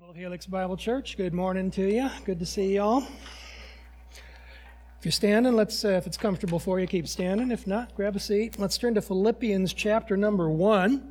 Helix Bible Church, good morning to you. Good to see you all. If you're standing, if it's comfortable for you, keep standing. If not, grab a seat. Let's turn to Philippians chapter number 1.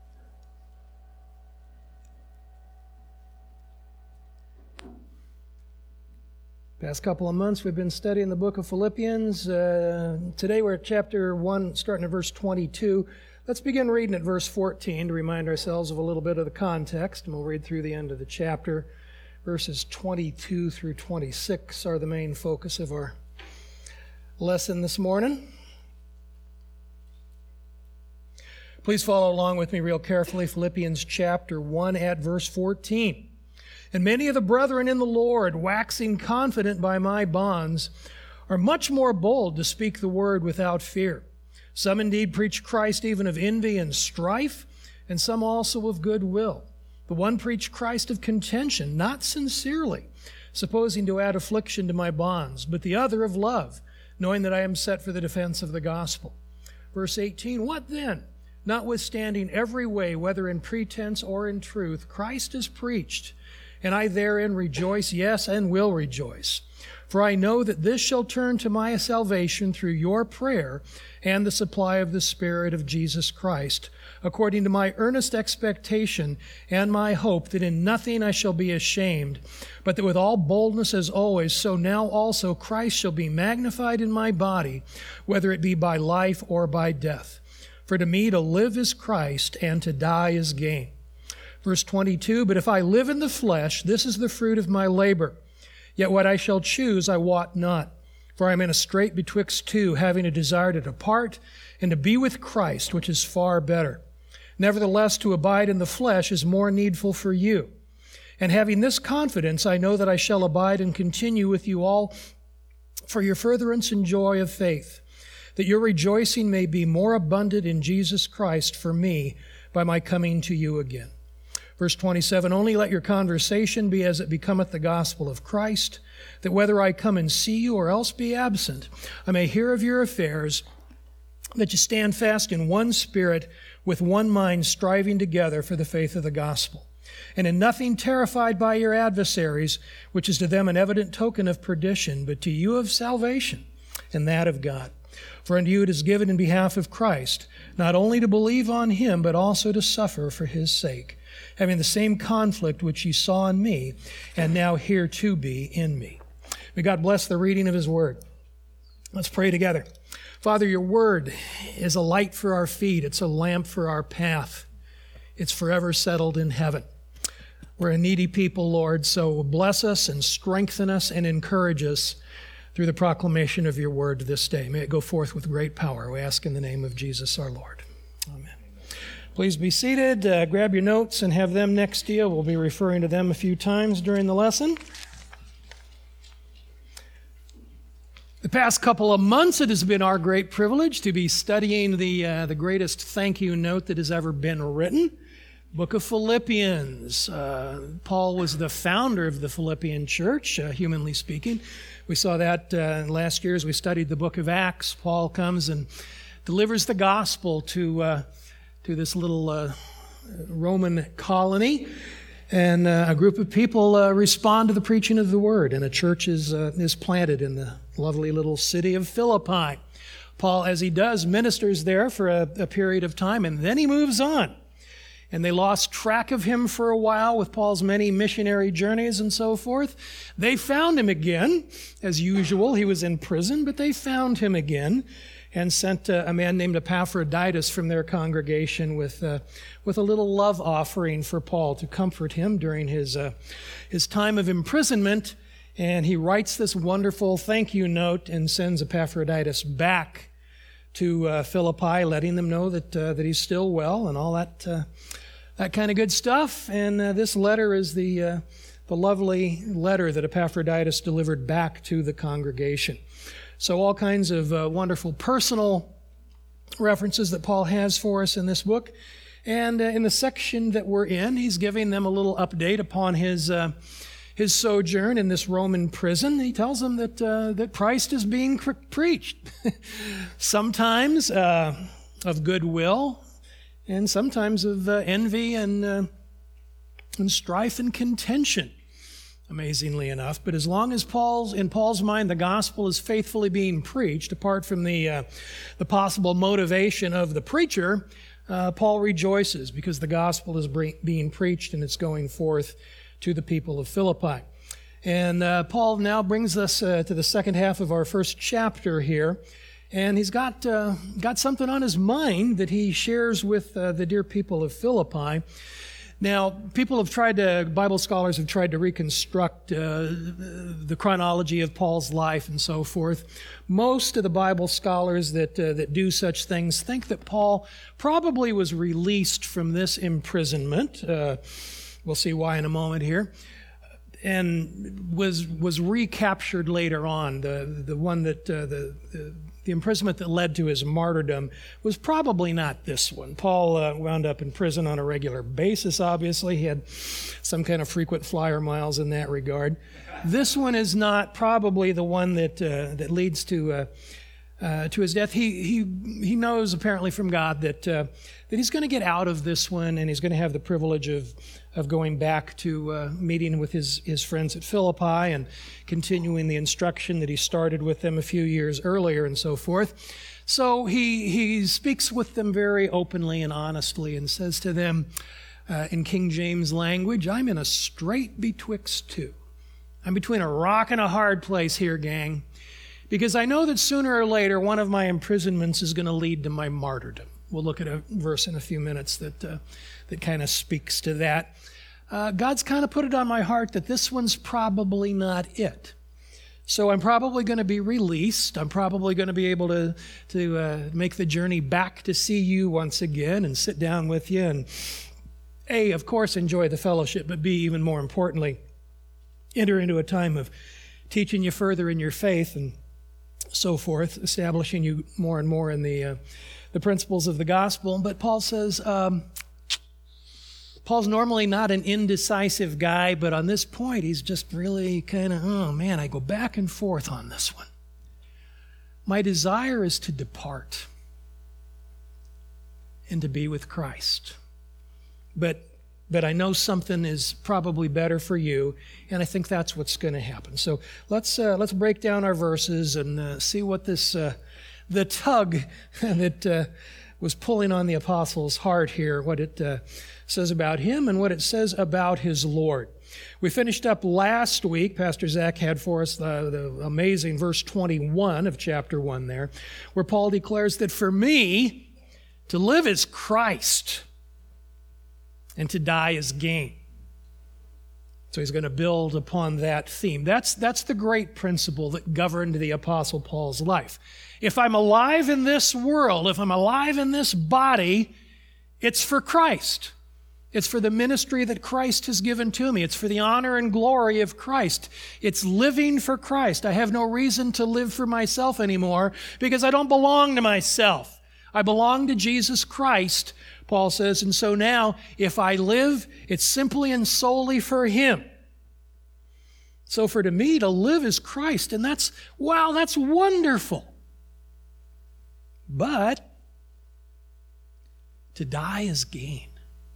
Past couple of months, we've been studying the book of Philippians. Today we're at chapter 1, starting at verse 22. Let's begin reading at verse 14 to remind ourselves of a little bit of the context, and we'll read through the end of the chapter. Verses 22 through 26 are the main focus of our lesson this morning. Please follow along with me real carefully. Philippians chapter 1 at verse 14. And many of the brethren in the Lord, waxing confident by my bonds, are much more bold to speak the word without fear. Some indeed preach Christ even of envy and strife, and some also of good will. The one preached Christ of contention, not sincerely, supposing to add affliction to my bonds, but the other of love, knowing that I am set for the defense of the gospel. Verse 18, what then? Notwithstanding every way, whether in pretense or in truth, Christ is preached, and I therein rejoice, yes, and will rejoice. For I know that this shall turn to my salvation through your prayer and the supply of the Spirit of Jesus Christ, according to my earnest expectation and my hope that in nothing I shall be ashamed, but that with all boldness as always, so now also Christ shall be magnified in my body, whether it be by life or by death. For to me to live is Christ, and to die is gain. Verse 22, but if I live in the flesh, this is the fruit of my labor. Yet what I shall choose I wot not. For I am in a strait betwixt two, having a desire to depart and to be with Christ, which is far better. Nevertheless, to abide in the flesh is more needful for you. And having this confidence, I know that I shall abide and continue with you all for your furtherance and joy of faith, that your rejoicing may be more abundant in Jesus Christ for me by my coming to you again. Verse 27, only let your conversation be as it becometh the gospel of Christ, that whether I come and see you or else be absent, I may hear of your affairs, that you stand fast in one spirit, with one mind striving together for the faith of the gospel, and in nothing terrified by your adversaries, which is to them an evident token of perdition, but to you of salvation, and that of God. For unto you it is given in behalf of Christ, not only to believe on him, but also to suffer for his sake, having the same conflict which ye saw in me, and now here to be in me. May God bless the reading of his word. Let's pray together. Father, your word is a light for our feet. It's a lamp for our path. It's forever settled in heaven. We're a needy people, Lord, so bless us and strengthen us and encourage us through the proclamation of your word this day. May it go forth with great power. We ask in the name of Jesus our Lord. Amen. Please be seated. Grab your notes and have them next to you. We'll be referring to them a few times during the lesson. The past couple of months, it has been our great privilege to be studying the greatest thank you note that has ever been written, Book of Philippians. Paul was the founder of the Philippian church, humanly speaking. We saw that last year as we studied the book of Acts. Paul comes and delivers the gospel to this little Roman colony, and a group of people respond to the preaching of the word, and a church is planted in the lovely little city of Philippi. Paul, as he does, ministers there for a period of time, and then he moves on. And they lost track of him for a while with Paul's many missionary journeys and so forth. They found him again, as usual. He was in prison, but they found him again and sent a man named Epaphroditus from their congregation with a little love offering for Paul to comfort him during his time of imprisonment. And he writes this wonderful thank you note and sends Epaphroditus back to Philippi, letting them know that he's still well and all that kind of good stuff. And this letter is the lovely letter that Epaphroditus delivered back to the congregation. So all kinds of wonderful personal references that Paul has for us in this book. And in the section that we're in, he's giving them a little update upon his sojourn in this Roman prison. He tells them that Christ is being preached, sometimes of goodwill, and sometimes of envy and and strife and contention, amazingly enough. But as long as in Paul's mind, the gospel is faithfully being preached, apart from the possible motivation of the preacher, Paul rejoices because the gospel is being preached and it's going forth to the people of Philippi. And Paul now brings us to the second half of our first chapter here. And he's got something on his mind that he shares with the dear people of Philippi. Now, Bible scholars have tried to reconstruct the chronology of Paul's life and so forth. Most of the Bible scholars that do such things think that Paul probably was released from this imprisonment. We'll see why in a moment here. And was recaptured later on. The one that the imprisonment that led to his martyrdom was probably not this one. Paul wound up in prison on a regular basis, obviously. He had some kind of frequent flyer miles in that regard. This one is not probably the one that leads to his death. He knows apparently from God that he's going to get out of this one, and he's going to have the privilege of going back to meeting with his friends at Philippi and continuing the instruction that he started with them a few years earlier and so forth. So he speaks with them very openly and honestly and says to them in King James language, "I'm in a strait betwixt two. I'm between a rock and a hard place here, gang, because I know that sooner or later one of my imprisonments is going to lead to my martyrdom." We'll look at a verse in a few minutes that kind of speaks to that. God's kind of put it on my heart that this one's probably not it. So I'm probably going to be released. I'm probably going to be able to make the journey back to see you once again and sit down with you and, A, of course, enjoy the fellowship, but B, even more importantly, enter into a time of teaching you further in your faith and so forth, establishing you more and more in the principles of the gospel. But Paul says, Paul's normally not an indecisive guy, but on this point, he's just really kind of, oh man, I go back and forth on this one. My desire is to depart and to be with Christ. But I know something is probably better for you, and I think that's what's going to happen. So let's break down our verses and see what this the tug that was pulling on the apostle's heart here, what it says about him and what it says about his Lord. We finished up last week, Pastor Zach had for us the amazing verse 21 of chapter 1 there, where Paul declares that for me, to live is Christ, and to die is gain. So he's going to build upon that theme. That's the great principle that governed the Apostle Paul's life. If I'm alive in this world, if I'm alive in this body, it's for Christ. It's for the ministry that Christ has given to me. It's for the honor and glory of Christ. It's living for Christ. I have no reason to live for myself anymore because I don't belong to myself. I belong to Jesus Christ, Paul says, and so now, if I live, it's simply and solely for Him. So to me, to live is Christ, and that's wonderful. But to die is gain.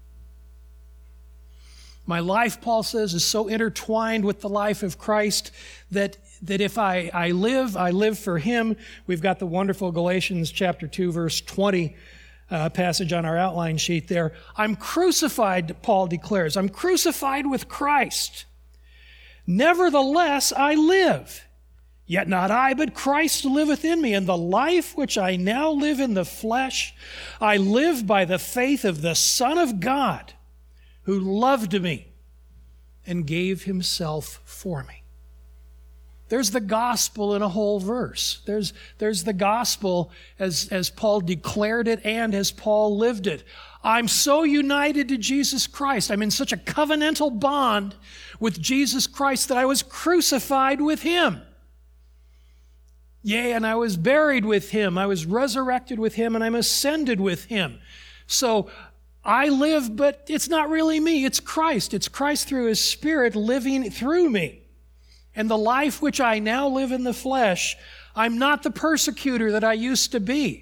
My life, Paul says, is so intertwined with the life of Christ that if I live for Him. We've got the wonderful Galatians chapter 2, verse 20 passage on our outline sheet there. I'm crucified, Paul declares. I'm crucified with Christ. Nevertheless, I live. Yet not I, but Christ liveth in me. And the life which I now live in the flesh, I live by the faith of the Son of God, who loved me and gave Himself for me. There's the gospel in a whole verse. There's the gospel as Paul declared it and as Paul lived it. I'm so united to Jesus Christ. I'm in such a covenantal bond with Jesus Christ that I was crucified with Him. Yea, and I was buried with Him. I was resurrected with Him, and I'm ascended with Him. So I live, but it's not really me. It's Christ. It's Christ through His Spirit living through me. And the life which I now live in the flesh, I'm not the persecutor that I used to be.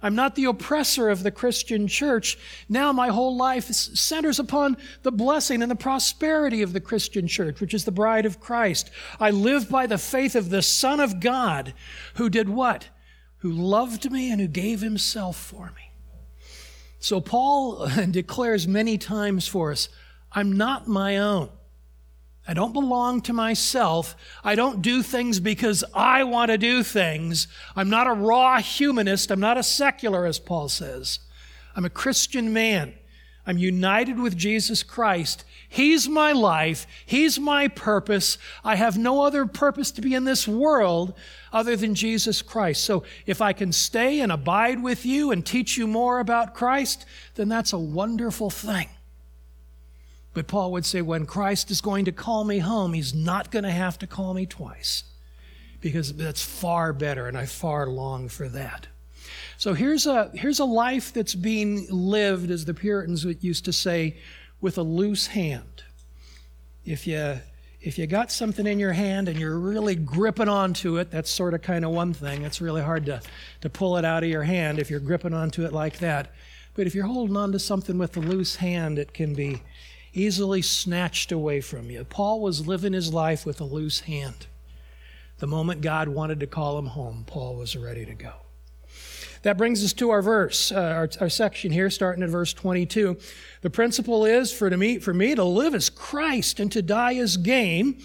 I'm not the oppressor of the Christian church. Now my whole life centers upon the blessing and the prosperity of the Christian church, which is the bride of Christ. I live by the faith of the Son of God, who did what? Who loved me and who gave himself for me. So Paul declares many times for us, I'm not my own. I don't belong to myself. I don't do things because I want to do things. I'm not a raw humanist. I'm not a secularist, Paul says. I'm a Christian man. I'm united with Jesus Christ. He's my life. He's my purpose. I have no other purpose to be in this world other than Jesus Christ. So if I can stay and abide with you and teach you more about Christ, then that's a wonderful thing. But Paul would say, when Christ is going to call me home, he's not going to have to call me twice, because that's far better, and I far long for that. So here's a life that's being lived, as the Puritans used to say, with a loose hand. If you got something in your hand and you're really gripping onto it, that's sort of kind of one thing. It's really hard to pull it out of your hand if you're gripping onto it like that. But if you're holding on to something with a loose hand, it can be easily snatched away from you. Paul was living his life with a loose hand. The moment God wanted to call him home, Paul was ready to go. That brings us to our verse, our section here, starting at verse 22. The principle is, for me to live is Christ and to die is gain.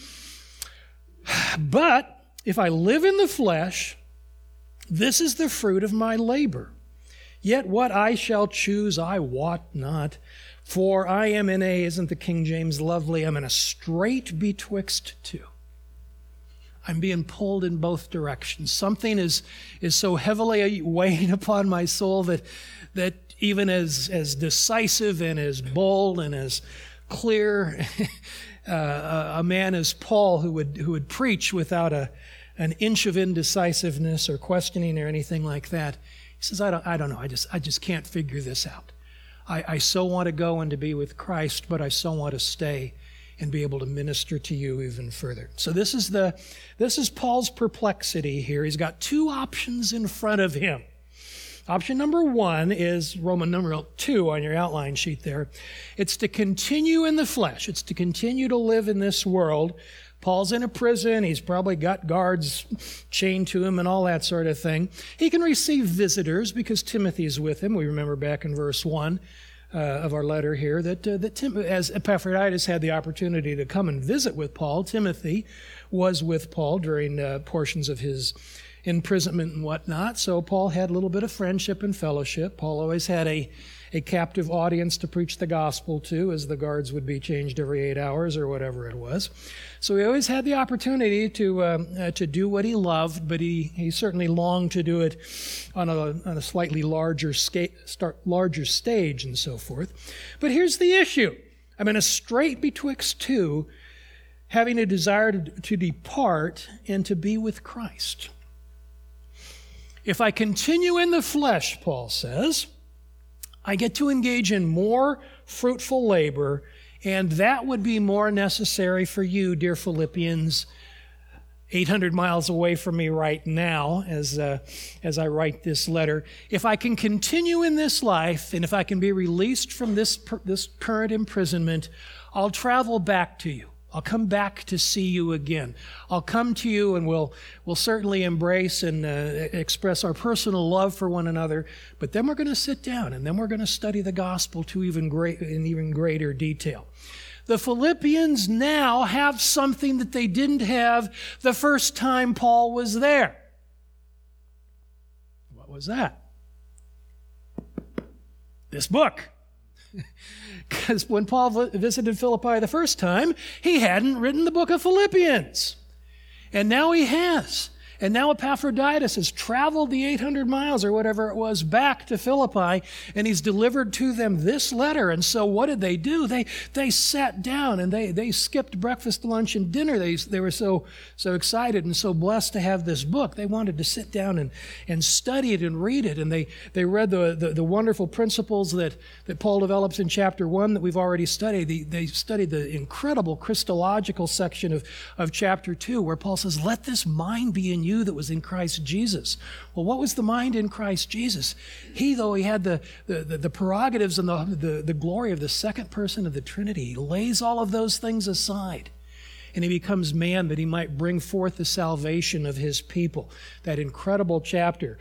But if I live in the flesh, this is the fruit of my labor. Yet what I shall choose I wot not. For I am in isn't the King James lovely? I'm in a strait betwixt two. I'm being pulled in both directions. Something is so heavily weighing upon my soul that even as decisive and as bold and as clear a man as Paul who would preach without an inch of indecisiveness or questioning or anything like that, he says, I don't know. I just can't figure this out. I so want to go and to be with Christ, but I so want to stay and be able to minister to you even further. So this is Paul's perplexity here. He's got two options in front of him. Option number one is Roman numeral 2 on your outline sheet there. It's to continue in the flesh. It's to continue to live in this world. Paul's in a prison. He's probably got guards chained to him and all that sort of thing. He can receive visitors because Timothy's with him. We remember back in verse 1 of our letter here that as Epaphroditus had the opportunity to come and visit with Paul, Timothy was with Paul during portions of his imprisonment and whatnot. So Paul had a little bit of friendship and fellowship. Paul always had a captive audience to preach the gospel to, as the guards would be changed every 8 hours or whatever it was. So he always had the opportunity to do what he loved, but he certainly longed to do it on a slightly larger stage and so forth. But here's the issue. I'm in a strait betwixt two, having a desire to depart and to be with Christ. If I continue in the flesh, Paul says, I get to engage in more fruitful labor, and that would be more necessary for you, dear Philippians, 800 miles away from me right now as I write this letter. If I can continue in this life, and if I can be released from this current imprisonment, I'll travel back to you. I'll come back to see you again. I'll come to you and we'll certainly embrace and express our personal love for one another. But then we're going to sit down and then we're going to study the gospel in even greater detail. The Philippians now have something that they didn't have the first time Paul was there. What was that? This book. Because when Paul visited Philippi the first time, he hadn't written the book of Philippians. And now he has. And now Epaphroditus has traveled the 800 miles or whatever it was back to Philippi, and he's delivered to them this letter. And so what did they do? They sat down and they skipped breakfast, lunch, and dinner. They were so excited and so blessed to have this book. They wanted to sit down and study it and read it. And they read the wonderful principles that Paul develops in chapter 1 that we've already studied. They studied the incredible Christological section of chapter 2 where Paul says, let this mind be in you that was in Christ Jesus. Well, what was the mind in Christ Jesus? He, though he had the prerogatives and the glory of the second person of the Trinity, he lays all of those things aside. And he becomes man that he might bring forth the salvation of his people. That incredible chapter.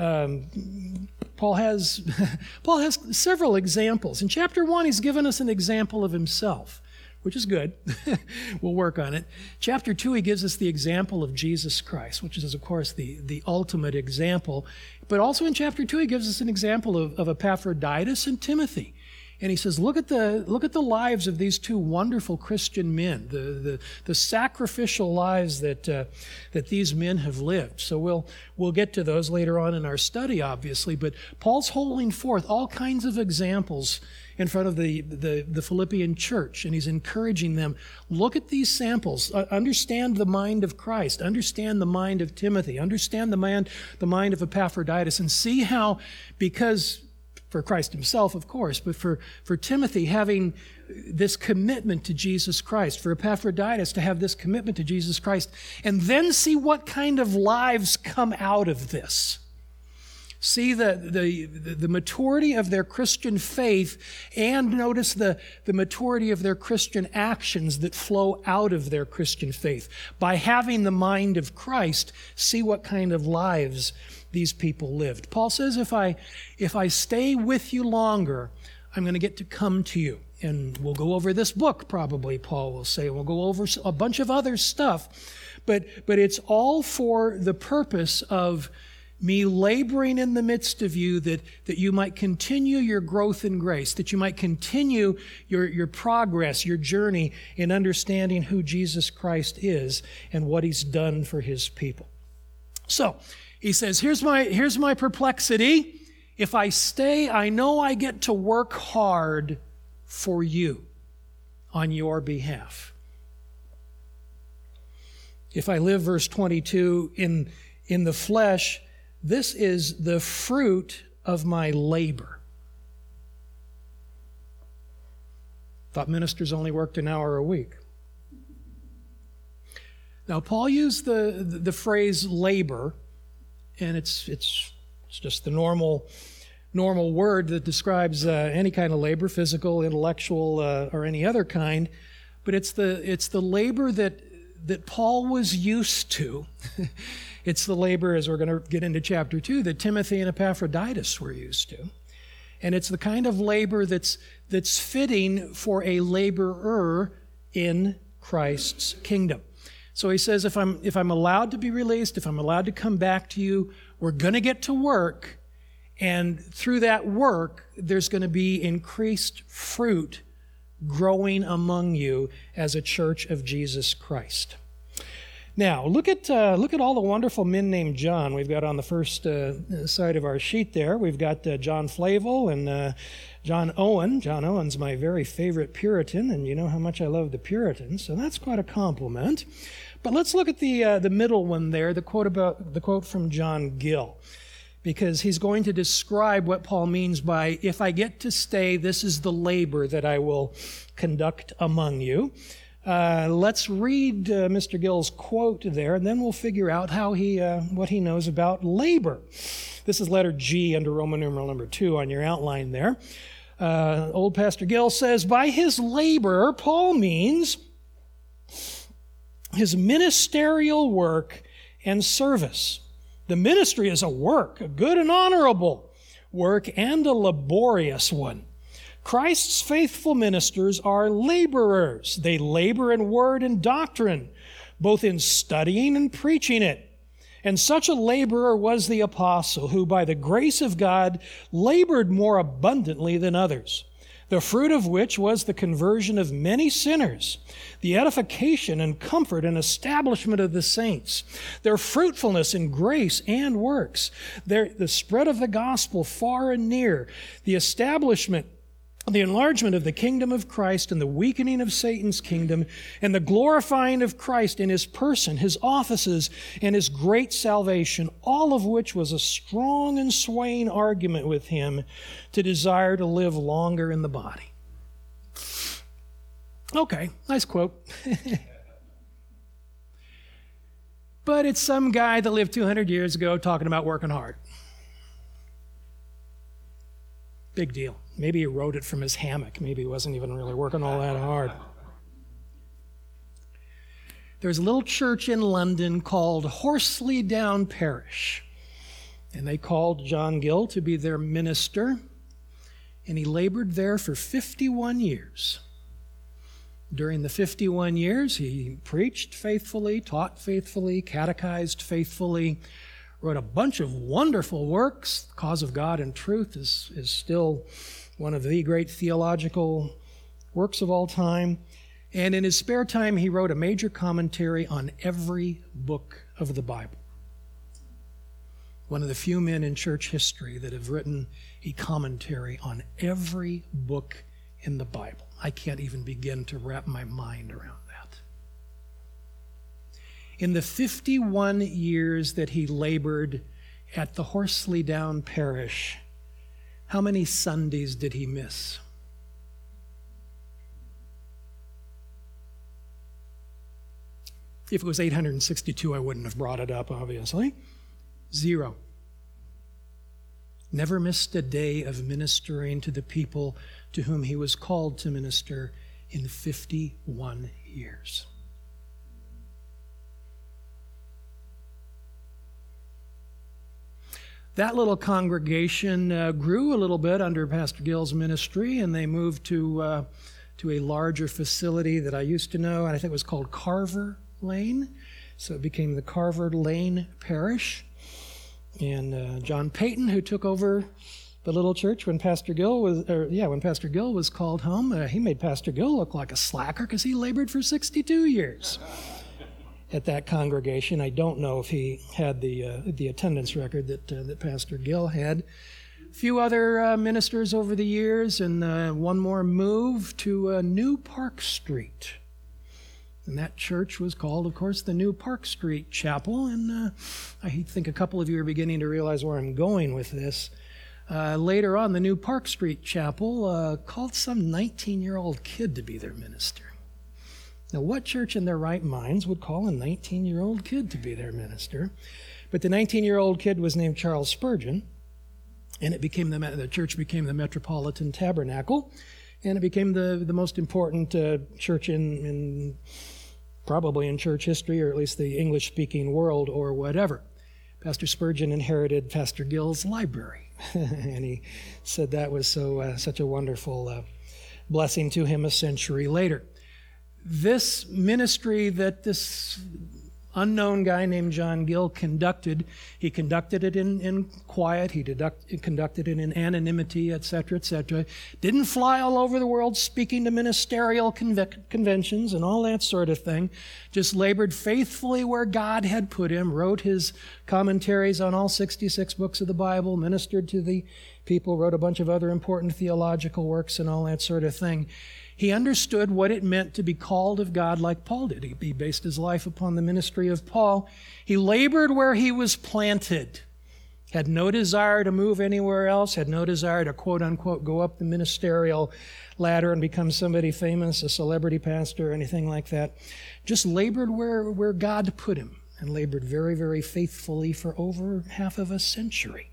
Paul has several examples. In chapter 1, he's given us an example of himself, which is good. We'll work on it. Chapter 2, he gives us the example of Jesus Christ, which is, of course, the ultimate example. But also in chapter 2, he gives us an example of Epaphroditus and Timothy. And he says, look at the lives of these two wonderful Christian men, the sacrificial lives that these men have lived. So we'll get to those later on in our study, obviously. But Paul's holding forth all kinds of examples in front of the Philippian church, and he's encouraging them, look at these samples, understand the mind of Christ, understand the mind of Timothy, understand the mind of Epaphroditus, and see how, because for Christ himself, of course, but for Timothy having this commitment to Jesus Christ, for Epaphroditus to have this commitment to Jesus Christ, and then see what kind of lives come out of this. See the maturity of their Christian faith, and notice the maturity of their Christian actions that flow out of their Christian faith. By having the mind of Christ, see what kind of lives these people lived. Paul says, if I stay with you longer, I'm going to get to come to you. And we'll go over this book probably, Paul will say. We'll go over a bunch of other stuff. But it's all for the purpose of me laboring in the midst of you that you might continue your growth in grace, that you might continue your progress, your journey in understanding who Jesus Christ is and what he's done for his people. So, he says, here's my perplexity. If I stay, I know I get to work hard for you on your behalf. If I live, verse 22, in the flesh, this is the fruit of my labor. Thought ministers only worked an hour a week. Now, Paul used the phrase labor, and it's just the normal word that describes any kind of labor, physical, intellectual, or any other kind. But it's the labor that Paul was used to. It's the labor, as we're going to get into chapter 2, that Timothy and Epaphroditus were used to. And it's the kind of labor that's fitting for a laborer in Christ's kingdom. So he says, if I'm allowed to be released, if I'm allowed to come back to you, we're going to get to work. And through that work, there's going to be increased fruit growing among you as a church of Jesus Christ. Now, look at all the wonderful men named John we've got on the first side of our sheet there. We've got John Flavel and John Owen. John Owen's my very favorite Puritan, and you know how much I love the Puritans, so that's quite a compliment. But let's look at the middle one there, the quote from John Gill, because he's going to describe what Paul means by, if I get to stay, this is the labor that I will conduct among you. Let's read Mr. Gill's quote there, and then we'll figure out how what he knows about labor. This is letter G under Roman numeral number 2 on your outline there. Old Pastor Gill says, by his labor, Paul means his ministerial work and service. The ministry is a work, a good and honorable work, and a laborious one. Christ's faithful ministers are laborers. They labor in word and doctrine, both in studying and preaching it. And such a laborer was the apostle, who by the grace of God labored more abundantly than others, the fruit of which was the conversion of many sinners, the edification and comfort and establishment of the saints, their fruitfulness in grace and works, the spread of the gospel far and near, the establishment, the enlargement of the kingdom of Christ and the weakening of Satan's kingdom, and the glorifying of Christ in his person, his offices, and his great salvation, all of which was a strong and swaying argument with him to desire to live longer in the body. Okay, nice quote. but it's some guy that lived 200 years ago talking about working hard. Big deal. Maybe he wrote it from his hammock. Maybe he wasn't even really working all that hard. There's a little church in London called Horsley Down Parish, and they called John Gill to be their minister, and he labored there for 51 years. During the 51 years, he preached faithfully, taught faithfully, catechized faithfully, wrote a bunch of wonderful works. The Cause of God and Truth is still one of the great theological works of all time. And in his spare time, he wrote a major commentary on every book of the Bible. One of the few men in church history that have written a commentary on every book in the Bible. I can't even begin to wrap my mind around that. In the 51 years that he labored at the Horsley Down Parish, how many Sundays did he miss? If it was 862, I wouldn't have brought it up, obviously. 0. Never missed a day of ministering to the people to whom he was called to minister in 51 years. That little congregation grew a little bit under Pastor Gill's ministry, and they moved to a larger facility that I used to know, and I think it was called Carver Lane. So it became the Carver Lane Parish. And John Payton, who took over the little church when Pastor Gill was called home, he made Pastor Gill look like a slacker because he labored for 62 years at that congregation. I don't know if he had the attendance record that Pastor Gill had. A few other ministers over the years, and one more move to New Park Street. And that church was called, of course, the New Park Street Chapel. And I think a couple of you are beginning to realize where I'm going with this. Later on, the New Park Street Chapel called some 19-year-old kid to be their minister. Now, what church in their right minds would call a 19-year-old kid to be their minister? But the 19-year-old kid was named Charles Spurgeon, and the church became the Metropolitan Tabernacle, and it became the most important church probably in church history, or at least the English-speaking world, or whatever. Pastor Spurgeon inherited Pastor Gill's library, and he said that was such a wonderful blessing to him a century later. This ministry that this unknown guy named John Gill conducted, he conducted it in quiet, he conducted it in anonymity, etc., etc. Didn't fly all over the world speaking to ministerial conventions and all that sort of thing. Just labored faithfully where God had put him, wrote his commentaries on all 66 books of the Bible, ministered to the people, wrote a bunch of other important theological works and all that sort of thing. He understood what it meant to be called of God like Paul did. He based his life upon the ministry of Paul. He labored where he was planted, had no desire to move anywhere else, had no desire to, quote unquote, go up the ministerial ladder and become somebody famous, a celebrity pastor, or anything like that. Just labored where God put him, and labored very, very faithfully for over half of a century.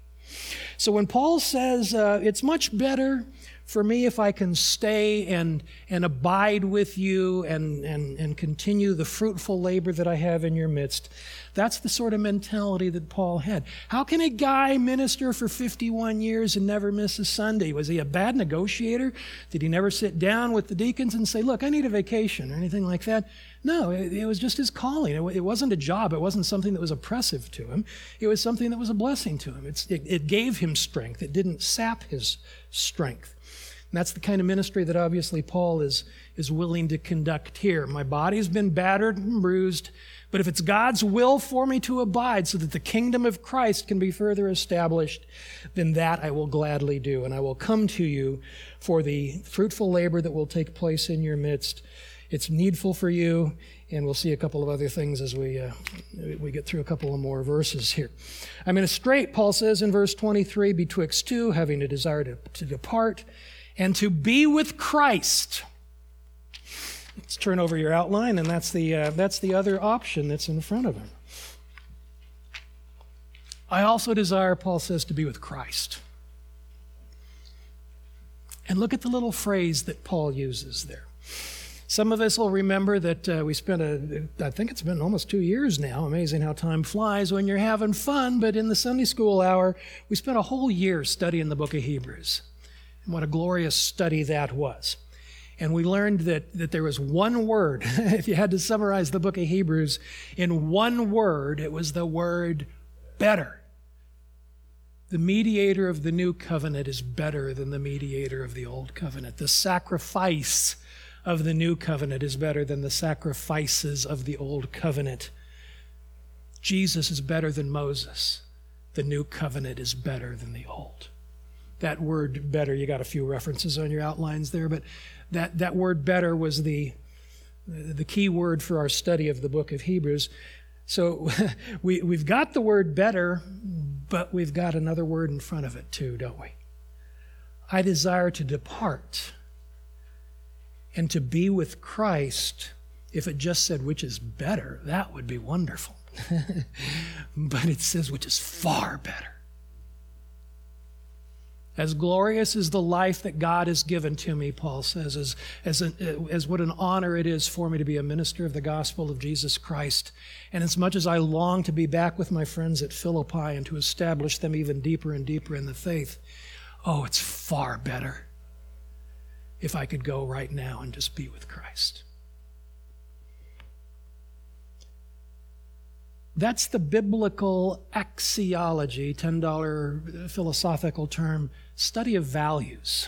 So when Paul says, it's much better for me if I can stay and abide with you and continue the fruitful labor that I have in your midst, that's the sort of mentality that Paul had. How can a guy minister for 51 years and never miss a Sunday? Was he a bad negotiator? Did he never sit down with the deacons and say, look, I need a vacation or anything like that? No, it was just his calling. It wasn't a job. It wasn't something that was oppressive to him. It was something that was a blessing to him. It gave him strength. It didn't sap his strength. And that's the kind of ministry that obviously Paul is willing to conduct here. My body's been battered and bruised, but if it's God's will for me to abide so that the kingdom of Christ can be further established, then that I will gladly do. And I will come to you for the fruitful labor that will take place in your midst. It's needful for you, and we'll see a couple of other things as we get through a couple of more verses here. I'm in a strait, Paul says in verse 23, betwixt two, having a desire to depart and to be with Christ. Let's turn over your outline, and that's the other option that's in front of him. I also desire, Paul says, to be with Christ. And look at the little phrase that Paul uses there. Some of us will remember that we spent I think it's been almost 2 years now, amazing how time flies when you're having fun, but in the Sunday school hour, we spent a whole year studying the book of Hebrews. And what a glorious study that was. And we learned that there was one word, if you had to summarize the book of Hebrews in one word, it was the word better. The mediator of the new covenant is better than the mediator of the old covenant. The sacrifice of the new covenant is better than the sacrifices of the old covenant. Jesus is better than Moses. The new covenant is better than the old. That word better, you got a few references on your outlines there, but that word better was the key word for our study of the book of Hebrews. So we've got the word better, but we've got another word in front of it too, don't we? I desire to depart and to be with Christ. If it just said which is better, that would be wonderful. But it says which is far better. As glorious as the life that God has given to me, Paul says, as what an honor it is for me to be a minister of the gospel of Jesus Christ. And as much as I long to be back with my friends at Philippi and to establish them even deeper and deeper in the faith, oh, it's far better if I could go right now and just be with Christ. That's the biblical axiology, $10 philosophical term, study of values.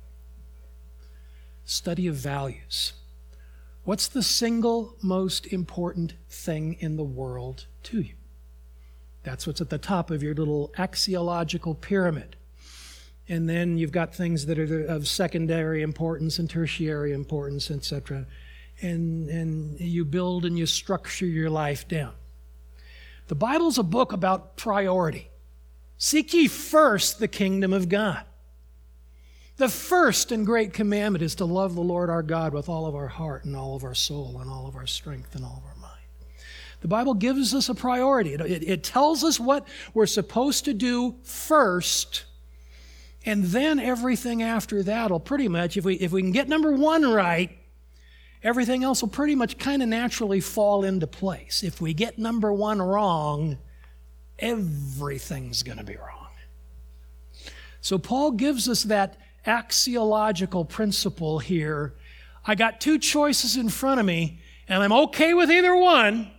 Study of values. What's the single most important thing in the world to you? That's what's at the top of your little axiological pyramid. And then you've got things that are of secondary importance and tertiary importance, etc. And you build and you structure your life down. The Bible's a book about priority. Seek ye first the kingdom of God. The first and great commandment is to love the Lord our God with all of our heart and all of our soul and all of our strength and all of our mind. The Bible gives us a priority. It tells us what we're supposed to do first, and then everything after that will pretty much, if we can get number one right, everything else will pretty much kind of naturally fall into place. If we get number one wrong, everything's going to be wrong. So Paul gives us that axiological principle here. I got two choices in front of me, and I'm okay with either one,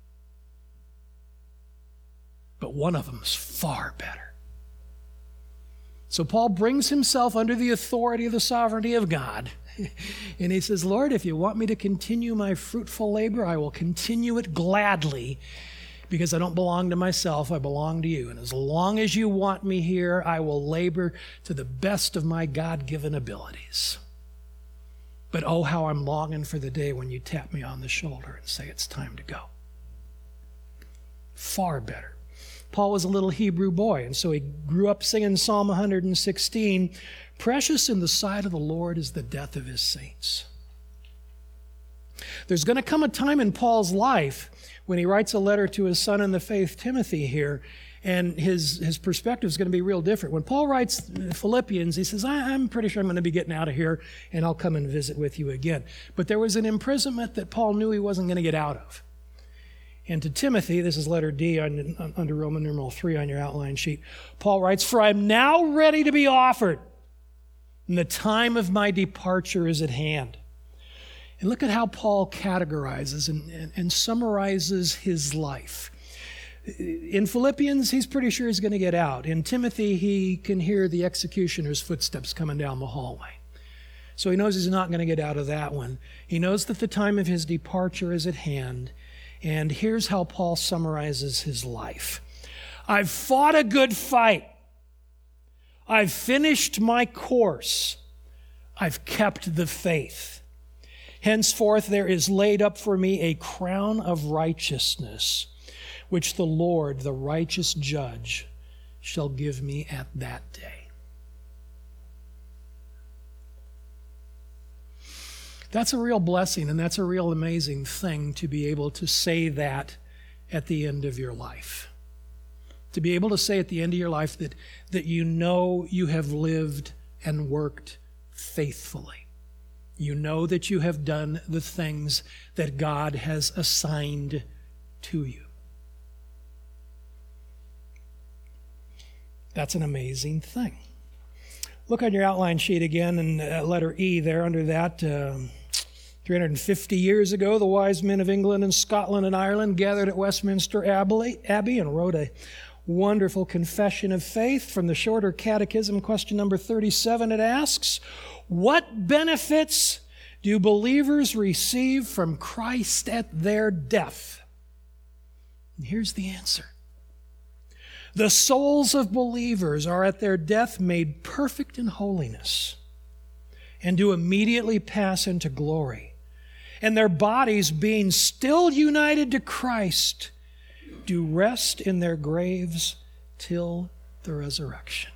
but one of them is far better. So Paul brings himself under the authority of the sovereignty of God. And he says, Lord, if you want me to continue my fruitful labor, I will continue it gladly, because I don't belong to myself, I belong to you. And as long as you want me here, I will labor to the best of my God-given abilities. But oh, how I'm longing for the day when you tap me on the shoulder and say it's time to go. Far better. Paul was a little Hebrew boy, and so he grew up singing Psalm 116, precious in the sight of the Lord is the death of his saints. There's going to come a time in Paul's life when he writes a letter to his son in the faith, Timothy, here, and his perspective is going to be real different. When Paul writes Philippians, he says, I'm pretty sure I'm going to be getting out of here, and I'll come and visit with you again. But there was an imprisonment that Paul knew he wasn't going to get out of. And to Timothy, this is letter D under Roman numeral 3 on your outline sheet, Paul writes, for I am now ready to be offered, and the time of my departure is at hand. And look at how Paul categorizes and summarizes his life. In Philippians, he's pretty sure he's going to get out. In Timothy, he can hear the executioner's footsteps coming down the hallway. So he knows he's not going to get out of that one. He knows that the time of his departure is at hand. And here's how Paul summarizes his life. I've fought a good fight. I've finished my course. I've kept the faith. Henceforth there is laid up for me a crown of righteousness, which the Lord, the righteous judge, shall give me at that day. That's a real blessing, and that's a real amazing thing to be able to say that at the end of your life. to be able to say at the end of your life that you know you have lived and worked faithfully. You know that you have done the things that God has assigned to you. That's an amazing thing. Look on your outline sheet again, and letter E there under that. 350 years ago, the wise men of England and Scotland and Ireland gathered at Westminster Abbey and wrote a wonderful confession of faith. From the Shorter Catechism, question number 37, it asks, what benefits do believers receive from Christ at their death? And here's the answer. The souls of believers are at their death made perfect in holiness and do immediately pass into glory. And their bodies, being still united to Christ, do rest in their graves till the resurrection.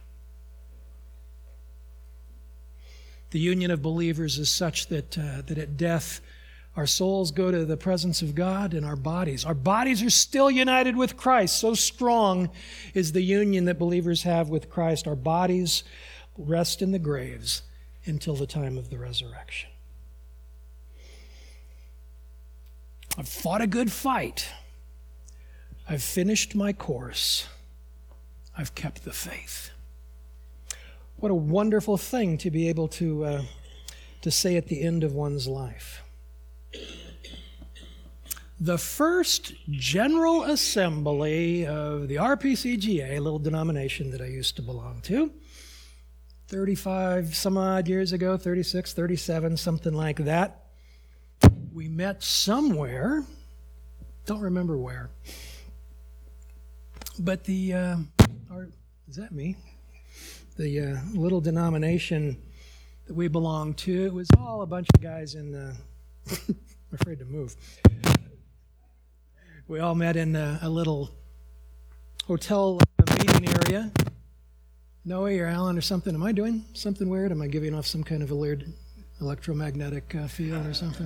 The union of believers is such that at death, our souls go to the presence of God, and our bodies are still united with Christ. So strong is the union that believers have with Christ. Our bodies rest in the graves until the time of the resurrection. I've fought a good fight. I've finished my course. I've kept the faith. What a wonderful thing to be able to say at the end of one's life. The first General Assembly of the RPCGA, a little denomination that I used to belong to, 35 some odd years ago, 36, 37, something like that. We met somewhere, don't remember where, but is that me? The little denomination that we belonged to, it was all a bunch of guys in, I'm afraid to move. We all met in a little hotel meeting area. Noe or Alan or something. Am I doing something weird? Am I giving off some kind of a weird electromagnetic field or something?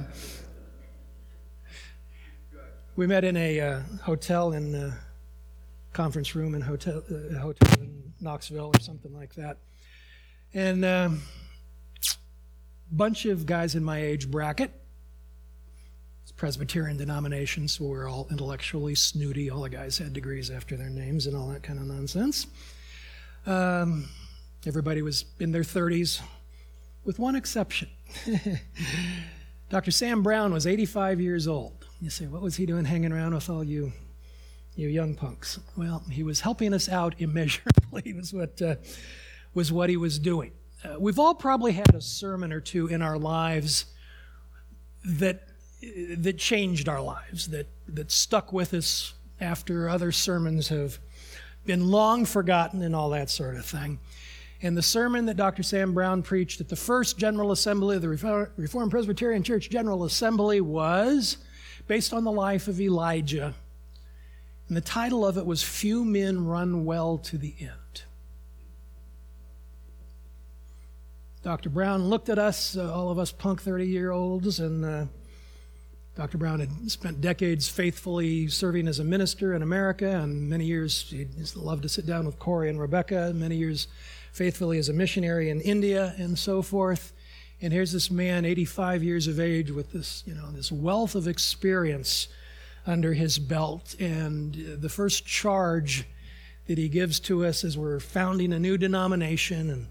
We met in a hotel in a conference room in a hotel in Knoxville or something like that. And a bunch of guys in my age bracket. It's Presbyterian denomination, so we're all intellectually snooty. All the guys had degrees after their names and all that kind of nonsense. Everybody was in their 30s, with one exception. Dr. Sam Brown was 85 years old. You say, what was he doing hanging around with all you young punks? Well, he was helping us out immeasurably, was what he was doing. We've all probably had a sermon or two in our lives that changed our lives, that stuck with us after other sermons have been long forgotten and all that sort of thing. And the sermon that Dr. Sam Brown preached at the first General Assembly of the Reformed Presbyterian Church General Assembly was based on the life of Elijah. And the title of it was, Few Men Run Well to the End. Dr. Brown looked at us, all of us punk 30-year-olds, and Dr. Brown had spent decades faithfully serving as a minister in America, and many years he loved to sit down with Corey and Rebecca, many years faithfully as a missionary in India and so forth. And here's this man, 85 years of age, with this wealth of experience under his belt. And the first charge that he gives to us as we're founding a new denomination, and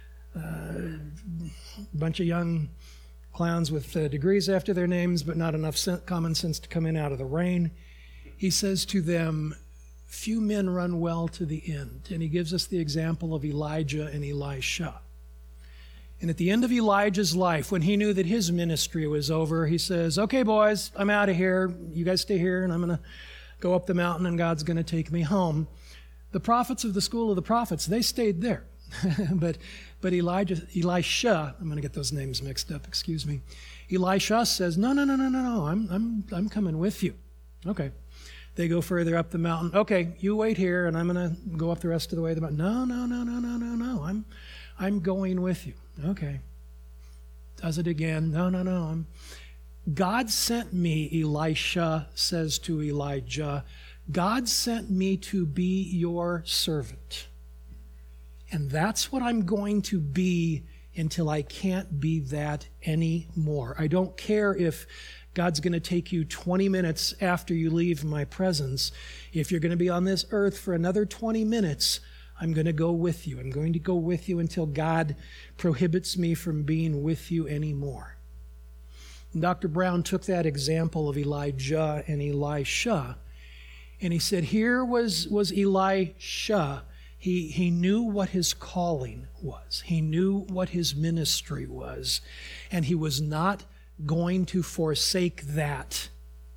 a bunch of young clowns with degrees after their names, but not enough common sense to come in out of the rain. He says to them, few men run well to the end. And he gives us the example of Elijah and Elisha. And at the end of Elijah's life, when he knew that his ministry was over, he says, okay, boys, I'm out of here. You guys stay here, and I'm going to go up the mountain, and God's going to take me home. The prophets of the school of the prophets, they stayed there. But Elisha, I'm going to get those names mixed up, excuse me. Elisha says, no, I'm coming with you. Okay. They go further up the mountain. Okay, you wait here, and I'm going to go up the rest of the way. No, I'm going with you. Okay. Does it again. No. God sent me, Elisha says to Elijah, God sent me to be your servant. And that's what I'm going to be until I can't be that anymore. I don't care if God's going to take you 20 minutes after you leave my presence. If you're going to be on this earth for another 20 minutes, I'm going to go with you. I'm going to go with you until God prohibits me from being with you anymore. And Dr. Brown took that example of Elijah and Elisha, and he said, here was Elisha. He knew what his calling was. He knew what his ministry was. And he was not going to forsake that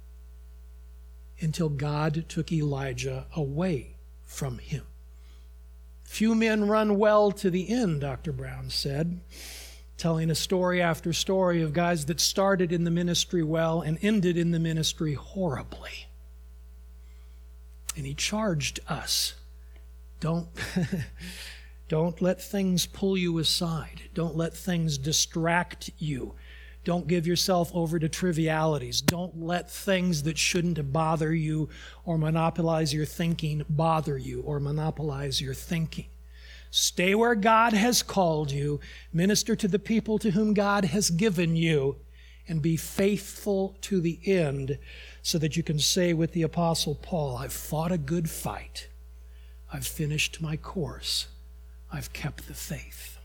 until God took Elijah away from him. Few men run well to the end, Dr. Brown said, telling a story after story of guys that started in the ministry well and ended in the ministry horribly. And he charged us, don't let things pull you aside. Don't let things distract you. Don't give yourself over to trivialities. Don't let things that shouldn't bother you or monopolize your thinking bother you or monopolize your thinking. Stay where God has called you. Minister to the people to whom God has given you. And be faithful to the end so that you can say with the Apostle Paul, I've fought a good fight. I've finished my course. I've kept the faith.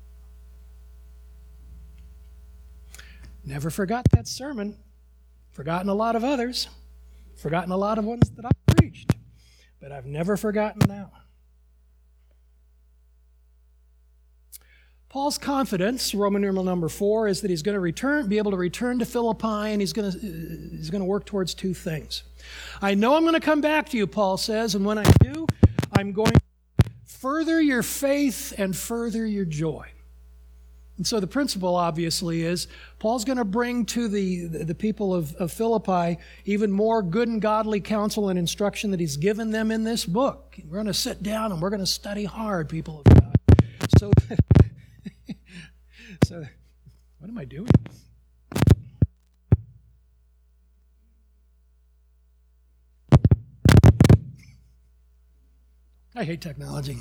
Never forgot that sermon. Forgotten a lot of others. Forgotten a lot of ones that I've preached. But I've never forgotten that one. Paul's confidence, Roman numeral number 4, is that he's going to be able to return to Philippi, and he's going to work towards two things. I know I'm going to come back to you, Paul says, and when I do, I'm going to further your faith and further your joy. And so the principle, obviously, is Paul's going to bring to the people of Philippi even more good and godly counsel and instruction that he's given them in this book. We're going to sit down and we're going to study hard, people of God. So, what am I doing? I hate technology.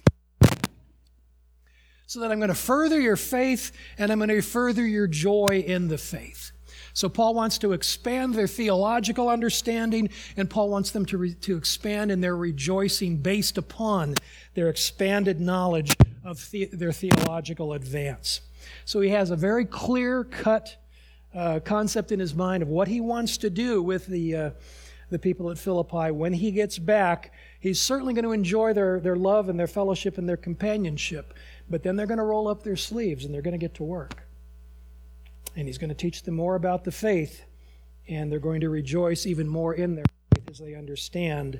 So that I'm going to further your faith and I'm going to further your joy in the faith. So Paul wants to expand their theological understanding, and Paul wants them to expand in their rejoicing based upon their expanded knowledge of their theological advance. So he has a very clear-cut concept in his mind of what he wants to do with the people at Philippi when he gets back. He's certainly going to enjoy their love and their fellowship and their companionship, but then they're going to roll up their sleeves and they're going to get to work. And he's going to teach them more about the faith, and they're going to rejoice even more in their faith as they understand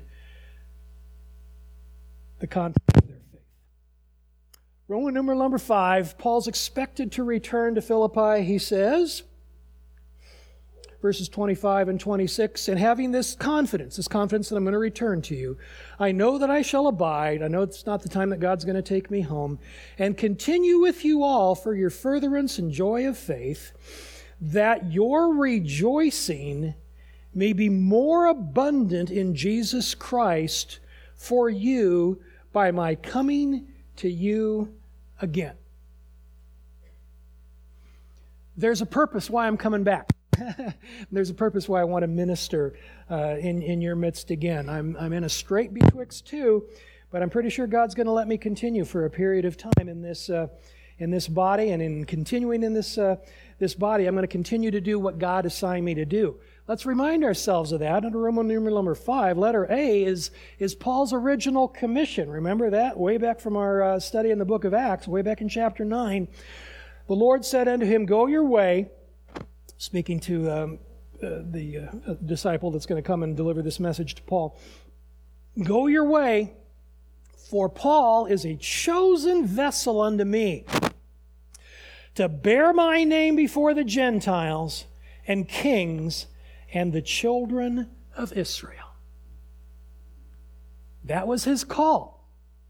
the content of their faith. Roman numeral number 5, Paul's expected to return to Philippi, he says, verses 25 and 26, and having this confidence that I'm going to return to you, I know that I shall abide. I know it's not the time that God's going to take me home, and continue with you all for your furtherance and joy of faith, that your rejoicing may be more abundant in Jesus Christ for you by my coming to you again. There's a purpose why I'm coming back. There's a purpose why I want to minister in your midst again. I'm in a strait betwixt two, but I'm pretty sure God's going to let me continue for a period of time in this body, and in continuing in this body, I'm going to continue to do what God assigned me to do. Let's remind ourselves of that. Under Roman numeral number 5, letter A is Paul's original commission. Remember that way back from our study in the book of Acts, way back in chapter 9. The Lord said unto him, "Go your way," speaking to the disciple that's going to come and deliver this message to Paul. "Go your way, for Paul is a chosen vessel unto me, to bear my name before the Gentiles and kings and the children of Israel." That was his call.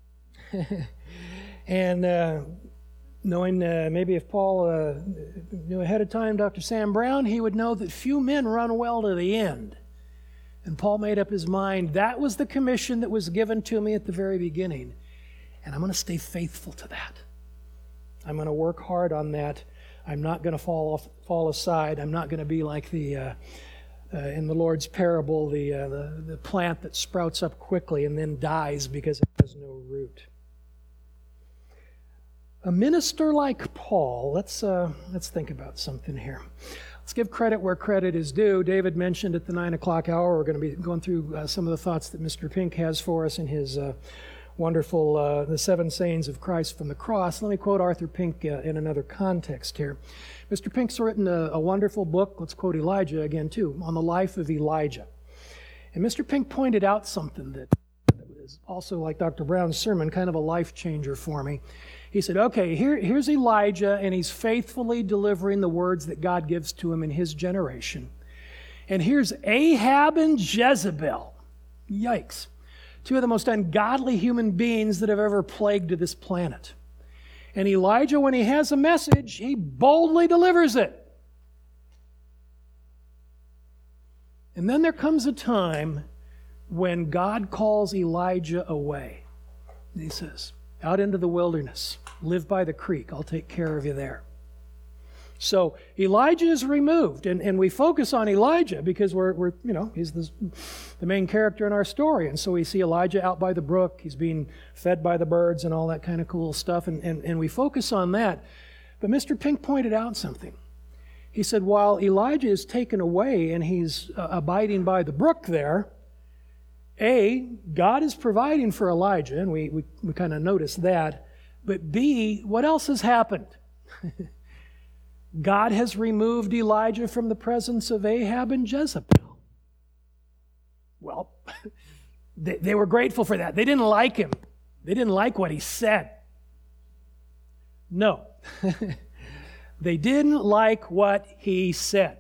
And knowing maybe if Paul knew ahead of time Dr. Sam Brown, he would know that few men run well to the end. And Paul made up his mind, that was the commission that was given to me at the very beginning. And I'm going to stay faithful to that. I'm going to work hard on that. I'm not going to fall aside. I'm not going to be like the in the Lord's parable, the plant that sprouts up quickly and then dies because it has no root. A minister like Paul, let's think about something here. Let's give credit where credit is due. David mentioned at the 9 o'clock hour, we're going to be going through some of the thoughts that Mr. Pink has for us in his wonderful The Seven Sayings of Christ from the Cross. Let me quote Arthur Pink in another context here. Mr. Pink's written a wonderful book, let's quote Elijah again too, on the life of Elijah. And Mr. Pink pointed out something that is also, like Dr. Brown's sermon, kind of a life changer for me. He said, okay, here's Elijah, and he's faithfully delivering the words that God gives to him in his generation. And here's Ahab and Jezebel. Yikes. Two of the most ungodly human beings that have ever plagued this planet. And Elijah, when he has a message, he boldly delivers it. And then there comes a time when God calls Elijah away. And he says, out into the wilderness, live by the creek, I'll take care of you there. So Elijah is removed, and we focus on Elijah because he's the main character in our story. And so we see Elijah out by the brook, he's being fed by the birds and all that kind of cool stuff, and we focus on that. But Mr. Pink pointed out something. He said, while Elijah is taken away and he's abiding by the brook there, God is providing for Elijah, and we kind of notice that. But B, what else has happened? God has removed Elijah from the presence of Ahab and Jezebel. Well, they were grateful for that. They didn't like him. They didn't like what he said. No. They didn't like what he said.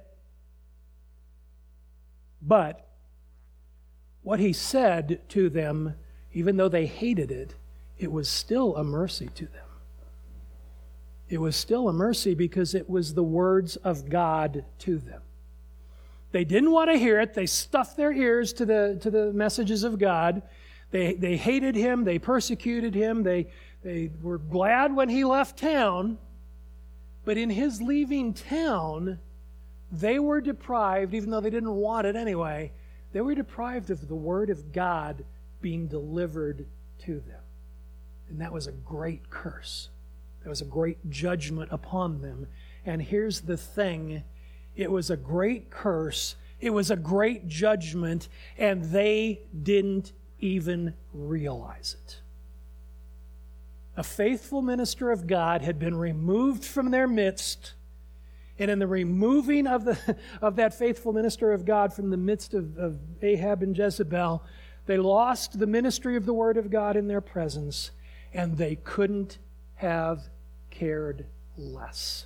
But what he said to them, even though they hated it, it was still a mercy to them. It was still a mercy because it was the words of God to them. They didn't want to hear it. They stuffed their ears to the messages of God. They hated him. They persecuted him. They were glad when he left town. But in his leaving town, they were deprived, even though they didn't want it anyway, they were deprived of the word of God being delivered to them. And that was a great curse. That was a great judgment upon them. And here's the thing. It was a great curse. It was a great judgment. And they didn't even realize it. A faithful minister of God had been removed from their midst. And in the removing of that faithful minister of God from the midst of Ahab and Jezebel, they lost the ministry of the Word of God in their presence, and they couldn't have cared less.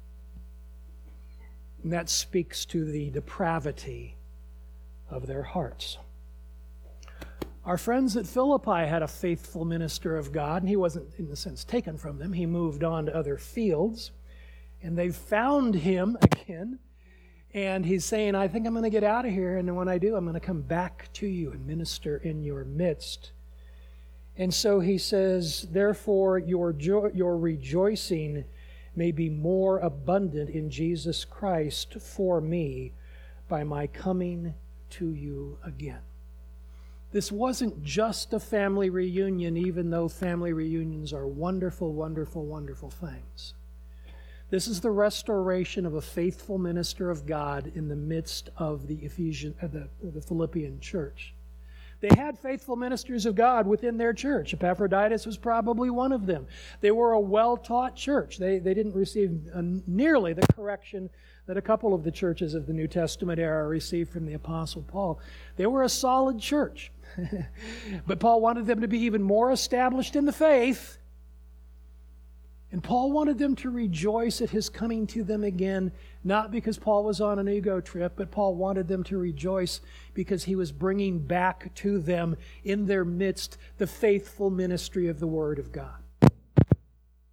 And that speaks to the depravity of their hearts. Our friends at Philippi had a faithful minister of God, and he wasn't, in a sense, taken from them. He moved on to other fields. And they found him again, and he's saying, I think I'm going to get out of here, and when I do, I'm going to come back to you and minister in your midst. And so he says, therefore your rejoicing may be more abundant in Jesus Christ for me by my coming to you again. This wasn't just a family reunion, even though family reunions are wonderful, wonderful, wonderful things. This is the restoration of a faithful minister of God in the midst of the Philippian church. They had faithful ministers of God within their church. Epaphroditus was probably one of them. They were a well-taught church. They didn't receive nearly the correction that a couple of the churches of the New Testament era received from the Apostle Paul. They were a solid church. But Paul wanted them to be even more established in the faith. And Paul wanted them to rejoice at his coming to them again, not because Paul was on an ego trip, but Paul wanted them to rejoice because he was bringing back to them in their midst the faithful ministry of the Word of God.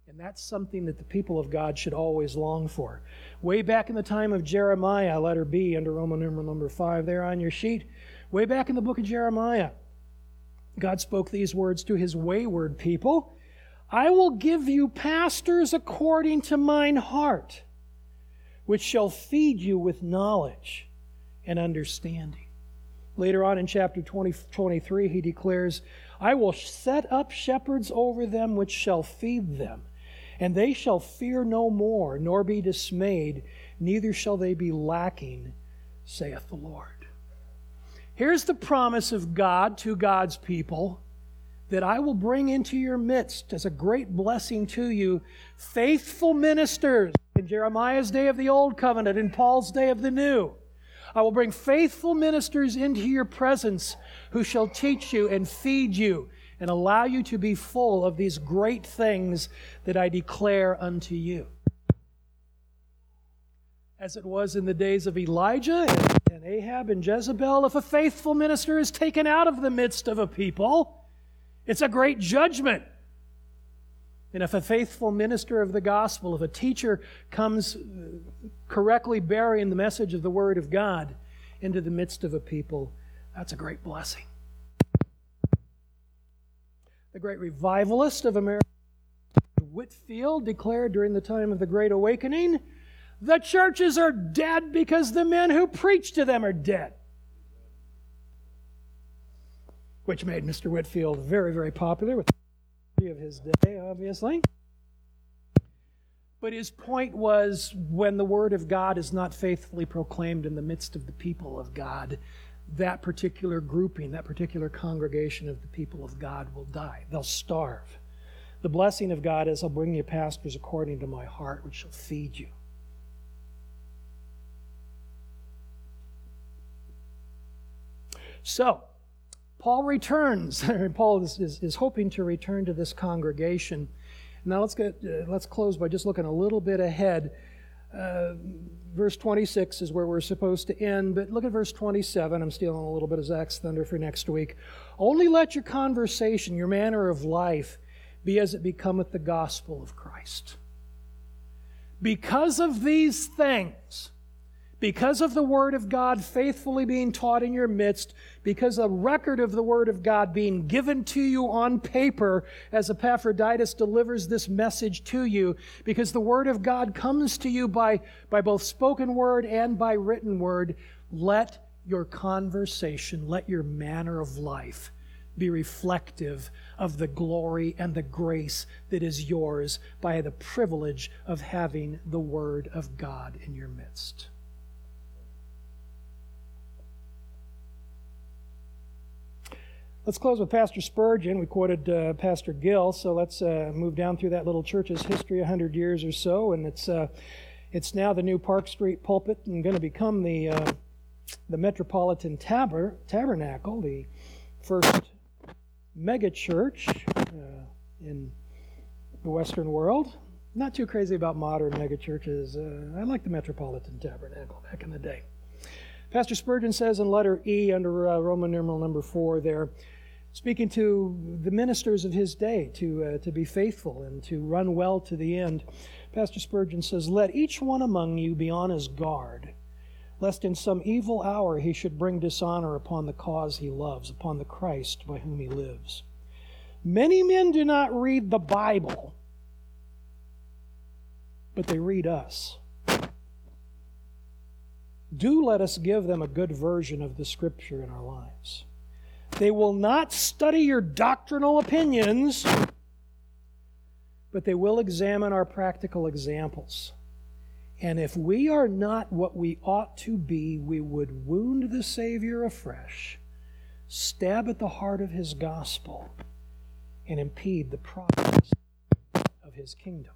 And that's something that the people of God should always long for. Way back in the time of Jeremiah, letter B under Roman numeral number 5 there on your sheet, way back in the book of Jeremiah, God spoke these words to his wayward people. I will give you pastors according to mine heart, which shall feed you with knowledge and understanding. Later on in chapter 23, he declares, I will set up shepherds over them which shall feed them, and they shall fear no more, nor be dismayed, neither shall they be lacking, saith the Lord. Here's the promise of God to God's people, that I will bring into your midst as a great blessing to you faithful ministers in Jeremiah's day of the Old Covenant, in Paul's day of the New. I will bring faithful ministers into your presence who shall teach you and feed you and allow you to be full of these great things that I declare unto you. As it was in the days of Elijah and Ahab and Jezebel, if a faithful minister is taken out of the midst of a people, it's a great judgment. And if a faithful minister of the gospel, if a teacher comes correctly bearing the message of the Word of God into the midst of a people, that's a great blessing. The great revivalist of America, Whitefield, declared during the time of the Great Awakening, the churches are dead because the men who preach to them are dead. Which made Mr. Whitefield very, very popular with the of his day, obviously. But his point was, when the Word of God is not faithfully proclaimed in the midst of the people of God, that particular grouping, that particular congregation of the people of God will die. They'll starve. The blessing of God is, I'll bring you pastors according to my heart, which shall feed you. So, Paul returns. Paul is hoping to return to this congregation. Now let's close by just looking a little bit ahead. Verse 26 is where we're supposed to end, but look at verse 27. I'm stealing a little bit of Zach's thunder for next week. Only let your conversation, your manner of life, be as it becometh the gospel of Christ. Because of these things, because of the Word of God faithfully being taught in your midst, because a record of the Word of God being given to you on paper as Epaphroditus delivers this message to you, because the Word of God comes to you by both spoken word and by written word, let your conversation, let your manner of life be reflective of the glory and the grace that is yours by the privilege of having the Word of God in your midst. Let's close with Pastor Spurgeon. We quoted Pastor Gill, so let's move down through that little church's history, 100 years or so, and it's now the new Park Street pulpit and going to become the Metropolitan Tabernacle, the first mega church in the Western world. Not too crazy about modern mega churches. I like the Metropolitan Tabernacle back in the day. Pastor Spurgeon says in letter E under Roman numeral number 4 there, speaking to the ministers of his day to be faithful and to run well to the end, Pastor Spurgeon says, let each one among you be on his guard, lest in some evil hour he should bring dishonor upon the cause he loves, upon the Christ by whom he lives. Many men do not read the Bible, but they read us. Do let us give them a good version of the Scripture in our lives. They will not study your doctrinal opinions, but they will examine our practical examples. And if we are not what we ought to be, we would wound the Savior afresh, stab at the heart of His gospel, and impede the progress of His kingdom.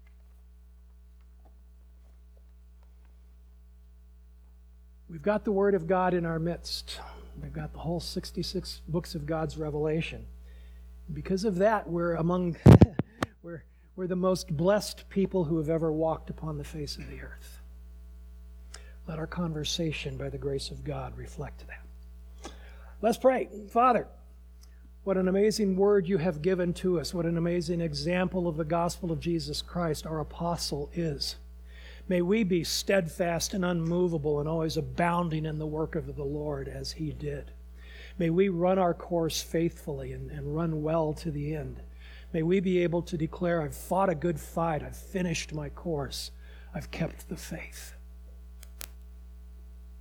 We've got the Word of God in our midst. We've got the whole 66 books of God's revelation. Because of that, we're the most blessed people who have ever walked upon the face of the earth. Let our conversation, by the grace of God, reflect that. Let's pray. Father, What an amazing word you have given to us. What an amazing example of the gospel of Jesus Christ our apostle is. May we be steadfast and unmovable and always abounding in the work of the Lord as he did. May we run our course faithfully and run well to the end. May we be able to declare, I've fought a good fight, I've finished my course, I've kept the faith.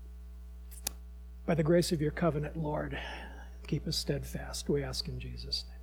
By the grace of your covenant, Lord, keep us steadfast, we ask in Jesus' name.